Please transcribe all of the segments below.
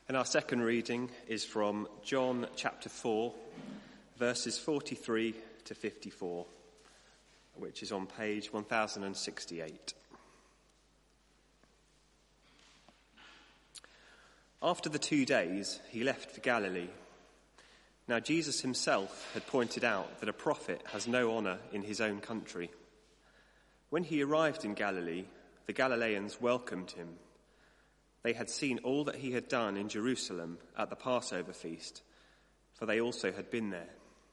And our second reading is from John chapter 4, verses 43 to 54, which is on page 1068. After the 2 days, he left for Galilee. Now Jesus himself had pointed out that a prophet has no honour in his own country. When he arrived in Galilee, the Galileans welcomed him. They had seen all that he had done in Jerusalem at the Passover feast, for they also had been there.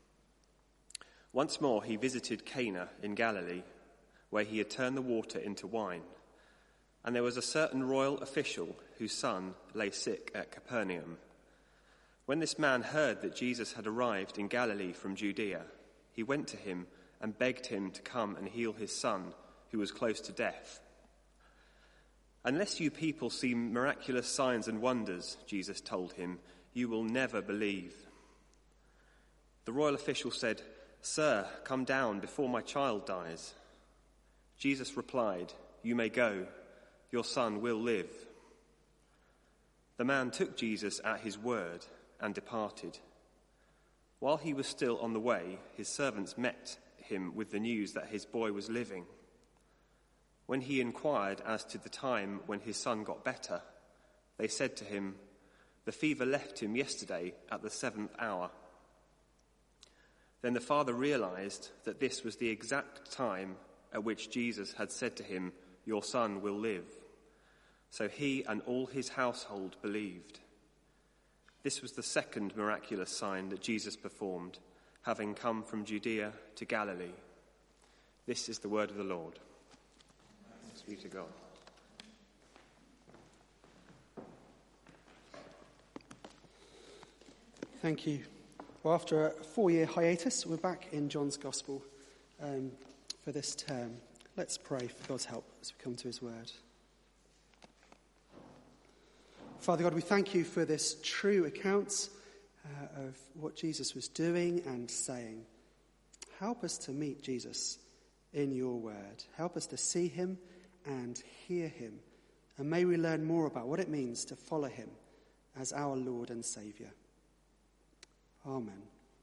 Once more he visited Cana in Galilee, where he had turned the water into wine. And there was a certain royal official whose son lay sick at Capernaum. When this man heard that Jesus had arrived in Galilee from Judea, he went to him and begged him to come and heal his son, who was close to death. "Unless you people see miraculous signs and wonders," Jesus told him, "you will never believe." The royal official said, "Sir, come down before my child dies." Jesus replied, "You may go. Your son will live." The man took Jesus at his word and departed. While he was still on the way, his servants met him with the news that his boy was living. When he inquired as to the time when his son got better, they said to him, "The fever left him yesterday at the 7th hour." Then the father realized that this was the exact time at which Jesus had said to him, "Your son will live." So he and all his household believed. This was the second miraculous sign that Jesus performed, having come from Judea to Galilee. This is the word of the Lord. Thanks be to God. Thank you. Well, after a 4-year hiatus, we're back in John's Gospel for this term. Let's pray for God's help as we come to his word. Father God, we thank you for this true account of what Jesus was doing and saying. Help us to meet Jesus in your word. Help us to see him and hear him. And may we learn more about what it means to follow him as our Lord and Saviour. Amen.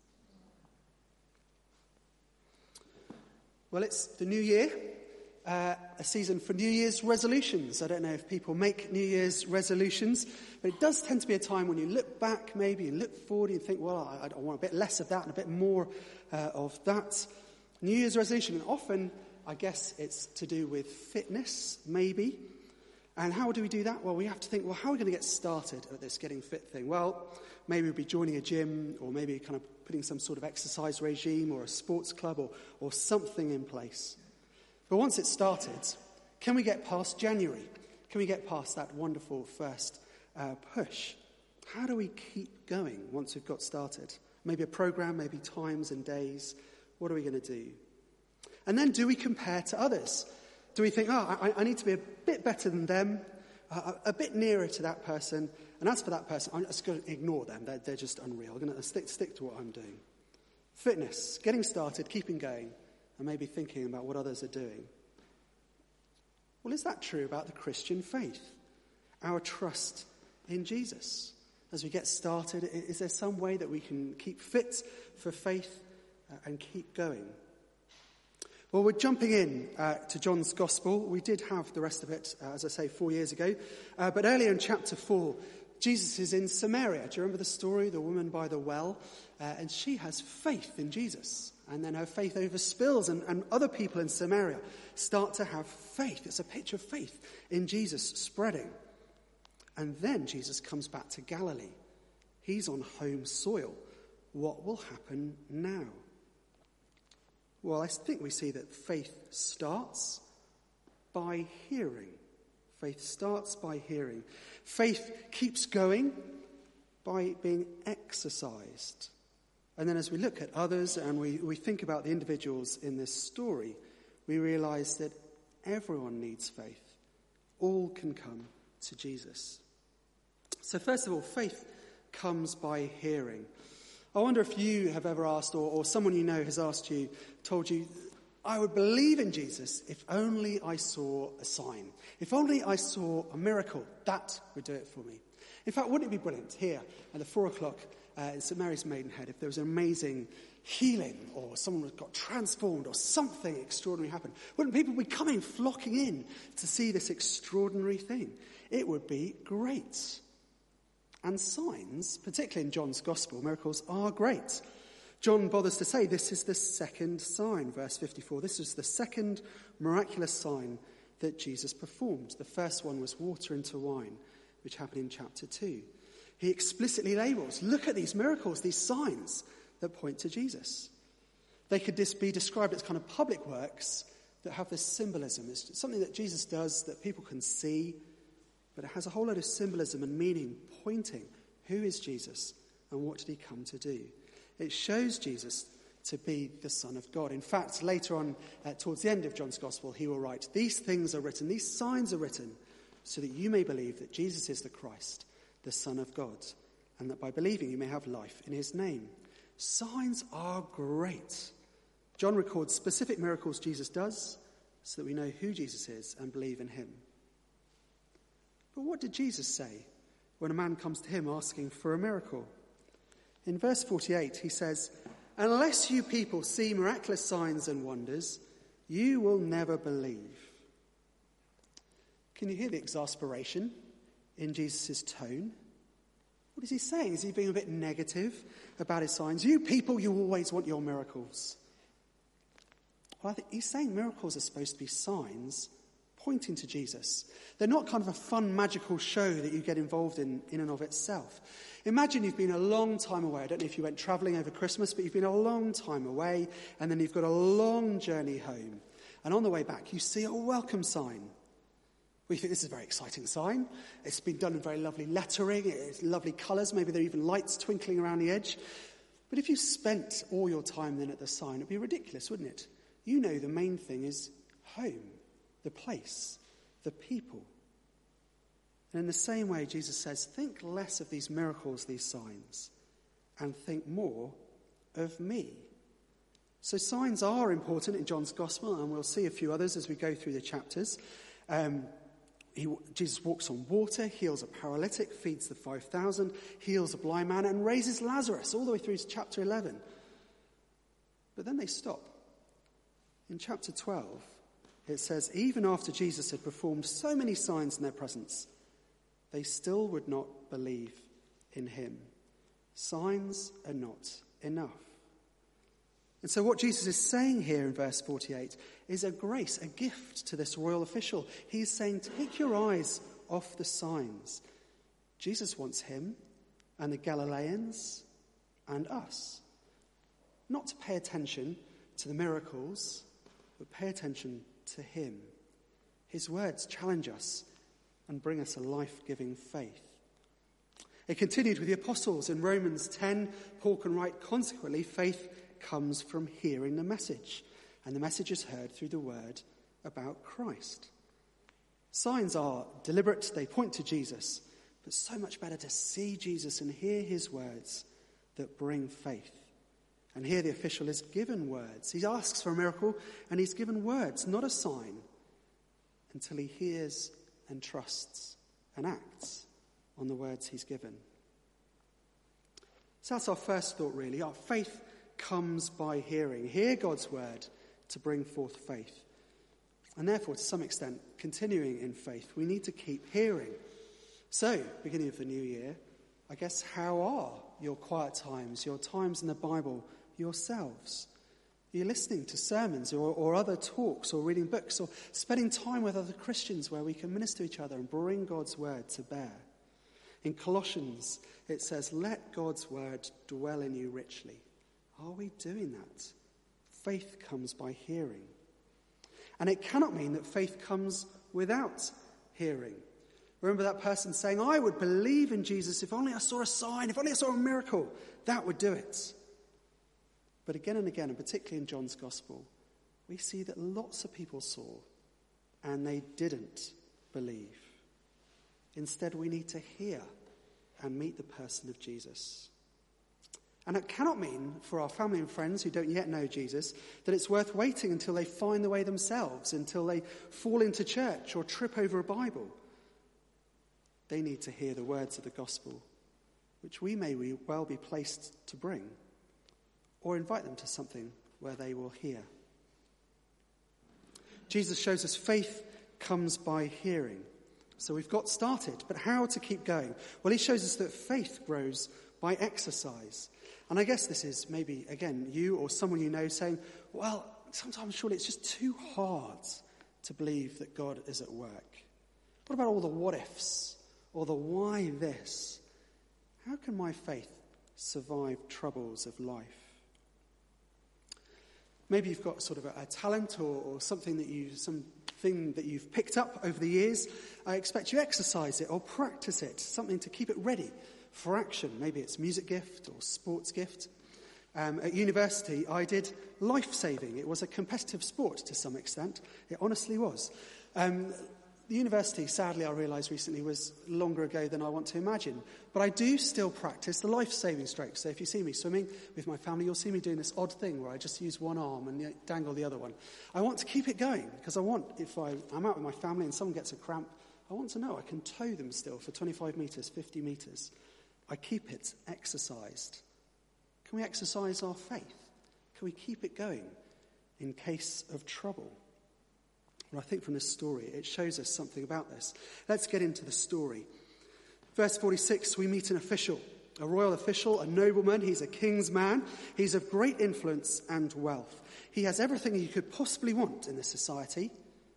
Well, it's the new year, a season for New Year's resolutions. I don't know if people make New Year's resolutions, but it does tend to be a time when you look back maybe and look forward and you think, well, I want a bit less of that and a bit more of that. New Year's resolution, and often I guess it's to do with fitness, maybe. And how do we do that? Well, we have to think, well, how are we going to get started at this getting fit thing? Well, maybe we'll be joining a gym, or maybe kind of putting some sort of exercise regime or a sports club or something in place. But once it's started, can we get past January? Can we get past that wonderful first push? How do we keep going once we've got started? Maybe a program, maybe times and days. What are we going to do? And then do we compare to others? Do we think, I need to be a bit better than them, a bit nearer to that person, and as for that person, I'm just going to ignore them. They're just unreal. I'm going to stick to what I'm doing. Fitness, getting started, keeping going, and maybe thinking about what others are doing. Well, is that true about the Christian faith? Our trust in Jesus? As we get started, is there some way that we can keep fit for faith and keep going? Well, we're jumping in to John's Gospel. We did have the rest of it, as I say, 4 years ago. But earlier in chapter 4, Jesus is in Samaria. Do you remember the story? The woman by the well. And she has faith in Jesus. And then her faith overspills, and other people in Samaria start to have faith. It's a picture of faith in Jesus spreading. And then Jesus comes back to Galilee. He's on home soil. What will happen now? Well, I think we see that faith starts by hearing. Faith starts by hearing. Faith keeps going by being exercised. And then as we look at others and we think about the individuals in this story, we realize that everyone needs faith. All can come to Jesus. So first of all, faith comes by hearing. I wonder if you have ever asked, or someone you know has asked you, told you, I would believe in Jesus if only I saw a sign. If only I saw a miracle, that would do it for me. In fact, wouldn't it be brilliant here at the 4 o'clock in St Mary's Maidenhead if there was an amazing healing or someone got transformed or something extraordinary happened? Wouldn't people be coming, flocking in to see this extraordinary thing? It would be great. And signs, particularly in John's Gospel, miracles are great. John bothers to say this is the second sign, verse 54. This is the second miraculous sign that Jesus performed. The first one was water into wine, which happened in chapter 2. He explicitly labels, look at these miracles, these signs that point to Jesus. They could be described as kind of public works that have this symbolism. It's something that Jesus does that people can see, but it has a whole load of symbolism and meaning pointing who is Jesus and what did he come to do. It shows Jesus to be the Son of God. In fact, later on, towards the end of John's Gospel, he will write, these things are written, these signs are written, so that you may believe that Jesus is the Christ, the Son of God, and that by believing you may have life in his name. Signs are great. John records specific miracles Jesus does so that we know who Jesus is and believe in him. But what did Jesus say when a man comes to him asking for a miracle? In verse 48, he says, unless you people see miraculous signs and wonders, you will never believe. Can you hear the exasperation in Jesus' tone? What is he saying? Is he being a bit negative about his signs? You people, you always want your miracles. Well, I think he's saying miracles are supposed to be signs pointing to Jesus. They're not kind of a fun, magical show that you get involved in and of itself. Imagine you've been a long time away. I don't know if you went travelling over Christmas, but you've been a long time away, and then you've got a long journey home. And on the way back, you see a welcome sign. We think this is a very exciting sign. It's been done in very lovely lettering, it's lovely colours, maybe there are even lights twinkling around the edge. But if you spent all your time then at the sign, it'd be ridiculous, wouldn't it? You know the main thing is home, the place, the people. And in the same way, Jesus says, think less of these miracles, these signs, and think more of me. So signs are important in John's Gospel, and we'll see a few others as we go through the chapters. Jesus walks on water, heals a paralytic, feeds the 5,000, heals a blind man, and raises Lazarus all the way through to chapter 11. But then they stop. In chapter 12, it says, even after Jesus had performed so many signs in their presence, they still would not believe in him. Signs are not enough. And so what Jesus is saying here in verse 48 is a grace, a gift to this royal official. He's saying, take your eyes off the signs. Jesus wants him and the Galileans and us not to pay attention to the miracles, but pay attention to him. His words challenge us and bring us a life-giving faith. It continued with the apostles. In Romans 10, Paul can write, consequently, faith comes from hearing the message, and the message is heard through the word about Christ. Signs are deliberate, they point to Jesus, but so much better to see Jesus and hear his words that bring faith. And here the official is given words. He asks for a miracle, and he's given words, not a sign, until he hears and trusts and acts on the words he's given. So that's our first thought, really. Our faith comes by hearing. Hear God's word to bring forth faith. And therefore, to some extent, continuing in faith, we need to keep hearing. So, beginning of the new year, I guess, how are your quiet times, your times in the Bible yourselves? Are you listening to sermons or other talks or reading books or spending time with other Christians where we can minister to each other and bring God's word to bear? In Colossians, it says, let God's word dwell in you richly. Are we doing that? Faith comes by hearing. And it cannot mean that faith comes without hearing. Remember that person saying, I would believe in Jesus if only I saw a sign, if only I saw a miracle. That would do it. But again and again, and particularly in John's Gospel, we see that lots of people saw and they didn't believe. Instead, we need to hear and meet the person of Jesus. And it cannot mean for our family and friends who don't yet know Jesus that it's worth waiting until they find the way themselves, until they fall into church or trip over a Bible. They need to hear the words of the gospel, which we may well be placed to bring, or invite them to something where they will hear. Jesus shows us faith comes by hearing. So we've got started, but how to keep going? Well, he shows us that faith grows by exercise. And I guess this is maybe, again, you or someone you know saying, well, sometimes surely it's just too hard to believe that God is at work. What about all the what ifs or the why this? How can my faith survive troubles of life? Maybe you've got sort of a talent or something that you've picked up over the years. I expect you exercise it or practice it, something to keep it ready for action. Maybe it's music gift or sports gift. At university, I did life saving. It was a competitive sport to some extent. It honestly was. The university, sadly, I realised recently, was longer ago than I want to imagine. But I do still practice the life-saving strokes. So if you see me swimming with my family, you'll see me doing this odd thing where I just use one arm and dangle the other one. I want to keep it going because I want, if I'm out with my family and someone gets a cramp, I want to know I can tow them still for 25 metres, 50 metres. I keep it exercised. Can we exercise our faith? Can we keep it going in case of trouble? Well, I think from this story, it shows us something about this. Let's get into the story. Verse 46, we meet an official, a royal official, a nobleman. He's a king's man. He's of great influence and wealth. He has everything he could possibly want in this society,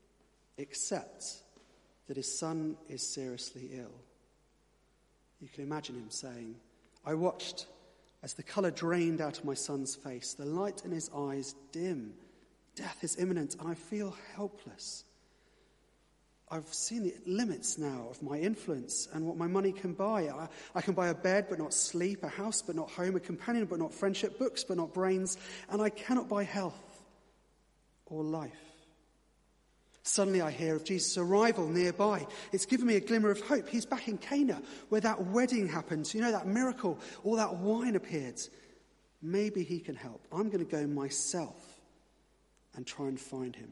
except that his son is seriously ill. You can imagine him saying, I watched as the colour drained out of my son's face, the light in his eyes dim. Death is imminent, and I feel helpless. I've seen the limits now of my influence and what my money can buy. I can buy a bed but not sleep, a house but not home, a companion but not friendship, books but not brains, and I cannot buy health or life. Suddenly I hear of Jesus' arrival nearby. It's given me a glimmer of hope. He's back in Cana where that wedding happened. You know, that miracle, all that wine appeared. Maybe he can help. I'm going to go myself and try and find him.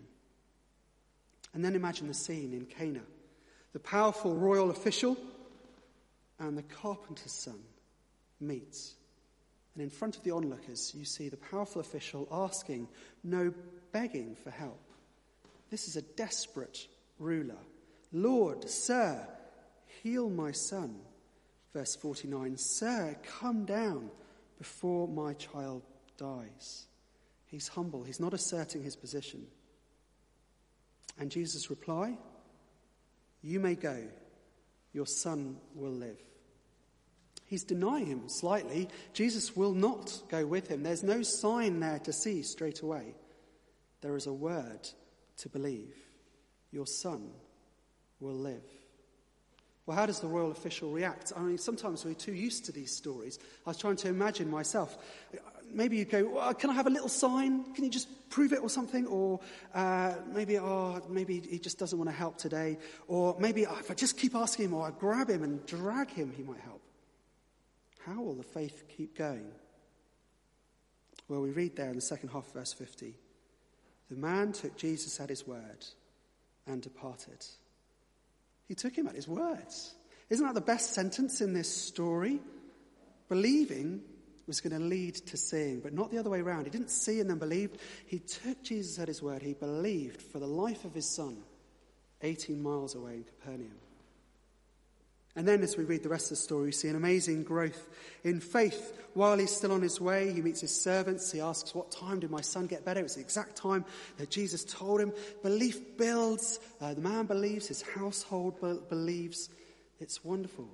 And then imagine the scene in Cana. The powerful royal official and the carpenter's son meet. And in front of the onlookers, you see the powerful official asking, no begging for help. This is a desperate ruler. Lord, sir, heal my son. Verse 49, sir, come down before my child dies. He's humble. He's not asserting his position. And Jesus' reply, you may go. Your son will live. He's denying him slightly. Jesus will not go with him. There's no sign there to see straight away. There is a word to believe. Your son will live. Well, how does the royal official react? I mean, sometimes we're too used to these stories. I was trying to imagine myself. Maybe you go, well, can I have a little sign? Can you just prove it or something? Or maybe he just doesn't want to help today. Or maybe if I just keep asking him or I grab him and drag him, he might help. How will the faith keep going? Well, we read there in the second half of verse 50. The man took Jesus at his word and departed. He took him at his words. Isn't that the best sentence in this story? Believing was going to lead to seeing, but not the other way around. He didn't see and then believed. He took Jesus at his word. He believed for the life of his son, 18 miles away in Capernaum. And then as we read the rest of the story, we see an amazing growth in faith. While he's still on his way, he meets his servants. He asks, what time did my son get better? It's the exact time that Jesus told him. Belief builds. The man believes. His household believes. It's wonderful.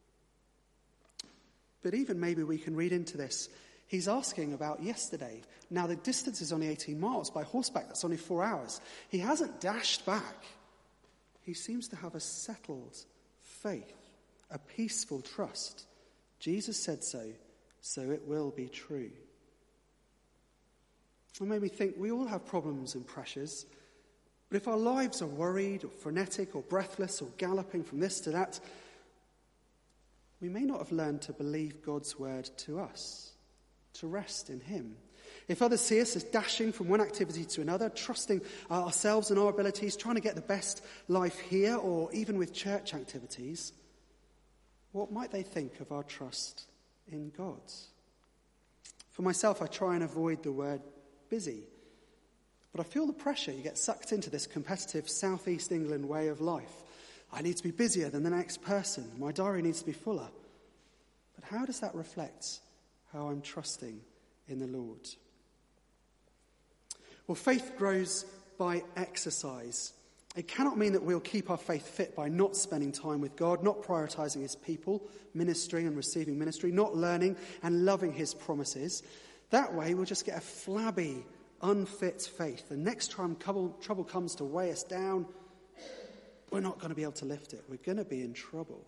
But even maybe we can read into this. He's asking about yesterday. Now the distance is only 18 miles. By horseback, that's only 4 hours. He hasn't dashed back. He seems to have a settled faith, a peaceful trust. Jesus said so, so it will be true. It made me think we all have problems and pressures. But if our lives are worried or frenetic or breathless or galloping from this to that, we may not have learned to believe God's word to us, to rest in him. If others see us as dashing from one activity to another, trusting ourselves and our abilities, trying to get the best life here or even with church activities, What might they think of our trust in God? For myself, I try and avoid the word busy. But I feel the pressure. You get sucked into this competitive southeast England way of life. I need to be busier than the next person. My diary needs to be fuller. But how does that reflect how I'm trusting in the Lord? Well, faith grows by exercise. It cannot mean that we'll keep our faith fit by not spending time with God, not prioritising his people, ministering and receiving ministry, not learning and loving his promises. That way we'll just get a flabby, unfit faith. The next time trouble comes to weigh us down, we're not going to be able to lift it. We're going to be in trouble.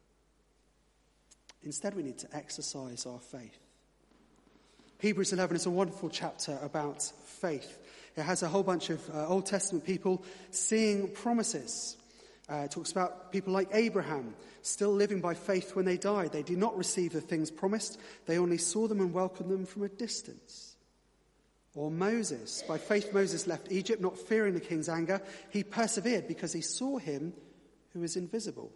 Instead, we need to exercise our faith. Hebrews 11 is a wonderful chapter about faith. It has a whole bunch of Old Testament people seeing promises. It talks about people like Abraham, still living by faith when they died. They did not receive the things promised. They only saw them and welcomed them from a distance. Or Moses. By faith Moses left Egypt, not fearing the king's anger. He persevered because he saw him who is invisible.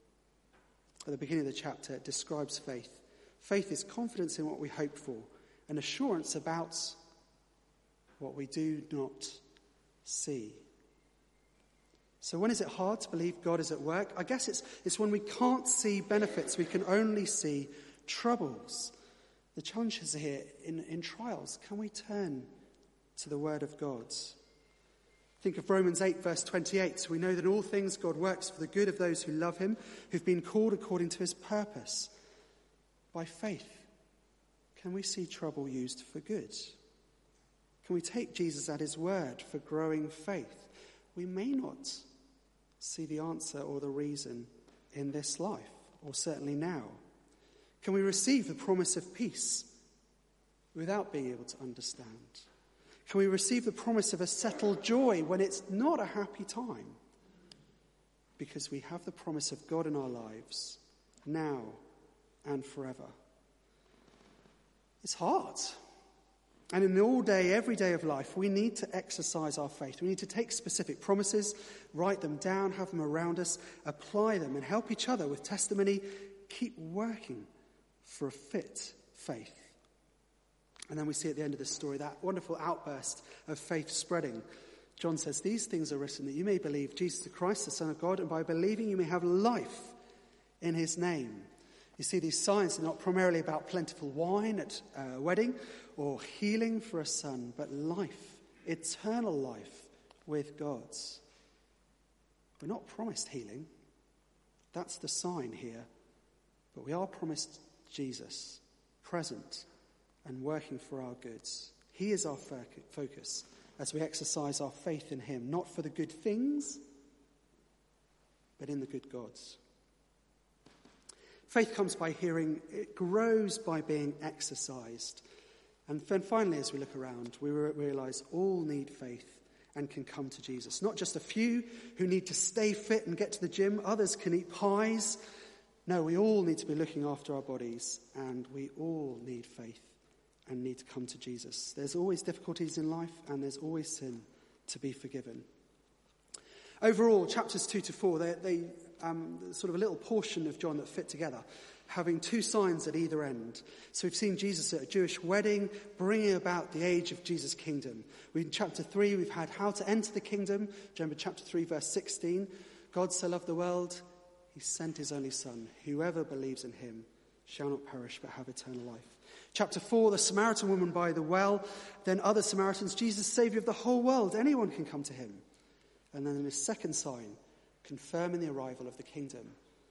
At the beginning of the chapter, it describes faith. Faith is confidence in what we hope for, an assurance about what we do not see. So when is it hard to believe God is at work? I guess it's when we can't see benefits, we can only see troubles. The challenge is here in trials. Can we turn to the word of God? Think of Romans 8, verse 28. We know that in all things God works for the good of those who love him, who've been called according to his purpose. By faith, can we see trouble used for good? Can we take Jesus at his word for growing faith? We may not see the answer or the reason in this life, or certainly now. Can we receive the promise of peace without being able to understand? Can we receive the promise of a settled joy when it's not a happy time? Because we have the promise of God in our lives, now and forever. It's hard. And in the all day, every day of life, we need to exercise our faith. We need to take specific promises, write them down, have them around us, apply them, and help each other with testimony. Keep working for a fit faith. And then we see at the end of this story that wonderful outburst of faith spreading. John says, "These things are written that you may believe Jesus the Christ, the Son of God, and by believing you may have life in his name." You see, these signs are not primarily about plentiful wine at a wedding or healing for a son, but life, eternal life with God. We're not promised healing. That's the sign here. But we are promised Jesus, present and working for our goods. He is our focus as we exercise our faith in him, not for the good things, but in the good gods. Faith comes by hearing. It grows by being exercised. And then finally, as we look around, we realize all need faith and can come to Jesus. Not just a few who need to stay fit and get to the gym. Others can eat pies. No, we all need to be looking after our bodies, and we all need faith and need to come to Jesus. There's always difficulties in life, and there's always sin to be forgiven. Overall, chapters 2 to 4, they sort of a little portion of John that fit together, having two signs at either end. So we've seen Jesus at a Jewish wedding, bringing about the age of Jesus' kingdom. In chapter 3, we've had how to enter the kingdom. Remember chapter 3, verse 16. God so loved the world, he sent his only son. Whoever believes in him shall not perish but have eternal life. Chapter 4, the Samaritan woman by the well. Then other Samaritans, Jesus, Saviour of the whole world. Anyone can come to him. And then his second sign, confirming the arrival of the kingdom.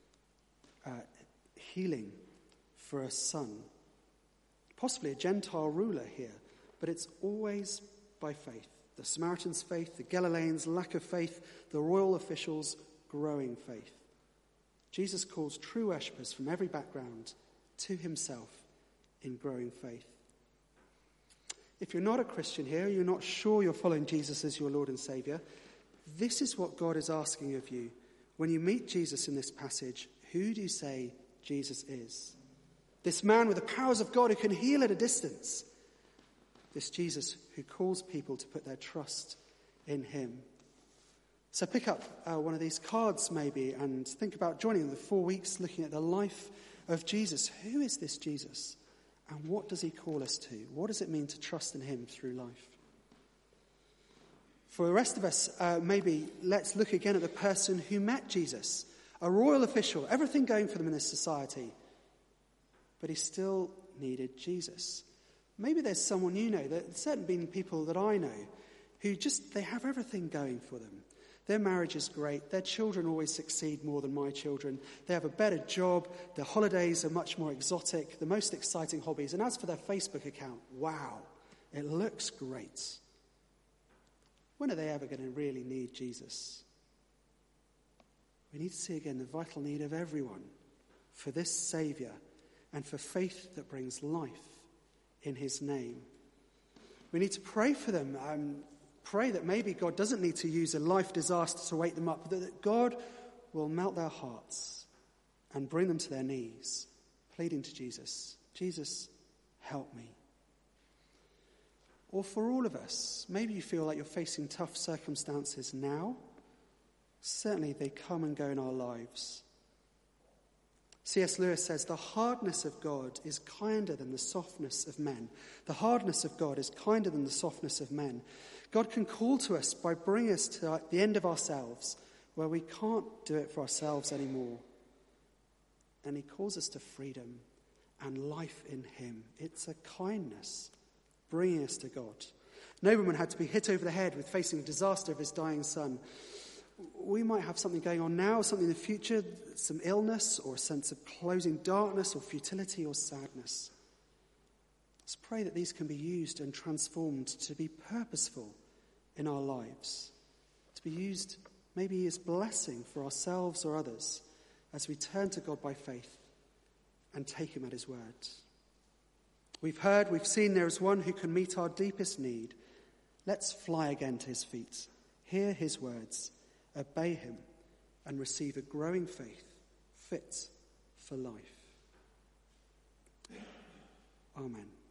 Healing for a son. Possibly a Gentile ruler here, but it's always by faith. The Samaritans' faith, the Galileans' lack of faith, the royal officials' growing faith. Jesus calls true worshippers from every background to himself in growing faith. If you're not a Christian here, you're not sure you're following Jesus as your Lord and Saviour, this is what God is asking of you. When you meet Jesus in this passage, who do you say Jesus is? This man with the powers of God who can heal at a distance. This Jesus who calls people to put their trust in him. So pick up one of these cards maybe and think about joining the 4 weeks looking at the life of Jesus. Who is this Jesus? And what does he call us to? What does it mean to trust in him through life? For the rest of us, maybe let's look again at the person who met Jesus. A royal official, everything going for them in this society. But he still needed Jesus. Maybe there's someone you know, there's certainly been people that I know who they have everything going for them. Their marriage is great. Their children always succeed more than my children. They have a better job. Their holidays are much more exotic, the most exciting hobbies. And as for their Facebook account, wow, it looks great. When are they ever going to really need Jesus? We need to see again the vital need of everyone for this Saviour and for faith that brings life in his name. We need to pray for them. Pray that maybe God doesn't need to use a life disaster to wake them up, but that God will melt their hearts and bring them to their knees, pleading to Jesus, Jesus, help me. Or for all of us, maybe you feel like you're facing tough circumstances now. Certainly they come and go in our lives. C.S. Lewis says, the hardness of God is kinder than the softness of men. The hardness of God is kinder than the softness of men. God can call to us by bringing us to the end of ourselves, where we can't do it for ourselves anymore. And he calls us to freedom and life in him. It's a kindness bringing us to God. Nobleman had to be hit over the head with facing disaster of his dying son. We might have something going on now, something in the future, some illness or a sense of closing darkness or futility or sadness. Let's pray that these can be used and transformed to be purposeful in our lives, to be used maybe as blessing for ourselves or others as we turn to God by faith and take him at his word. We've heard, we've seen there is one who can meet our deepest need. Let's fly again to his feet, hear his words, obey him, and receive a growing faith fit for life. Amen.